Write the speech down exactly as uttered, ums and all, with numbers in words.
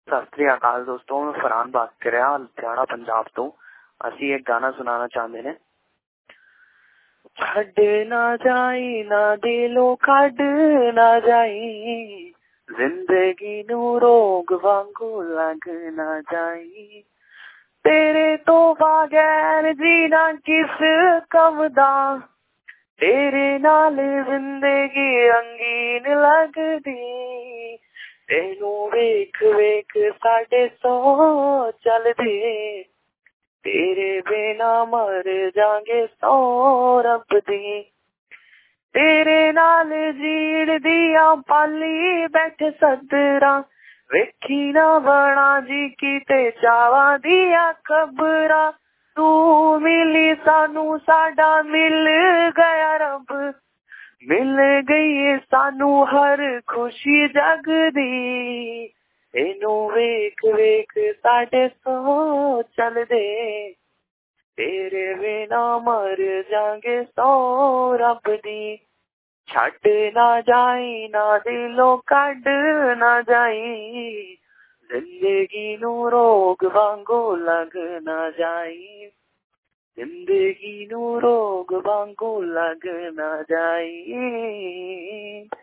सत श्री अकाल दोस्तों, मैं फरहान बात कर रहा लुधियाना पंजाब तो। ਅਸੀਂ एक गाना सुनाना चाहते ने। छड़ ना जाई ना दिलो कड ना जाई, जिंदगी नू रोग वांगू लग ना जाई, तेरे तो बगैर जीना किस कम दा, तेरे नाल जिंदगी रंगीन लगदी, तेनू वेख वेख साडे सौ चलदे, तेरे बिना मर जांगे सौ रब दी, तेरे नाल जीण दिया पाली बैठे सदरा, वेखी ना बना जी किते चावा दिया खबरा, तू मिली सानू साडा मिल गया रब, मिल गई सानू हर खुशी जग दी, तेनू वेख वेख साडे सौ चलदे, तेरे बिना मर जांगे सौ रब दी, छड़ ना जाई ना दिलों कड ना जाई, जिंदगी नू रोग वांगू लग ना जाई, जिंदगी नू रोग वांगू लग ना जाई।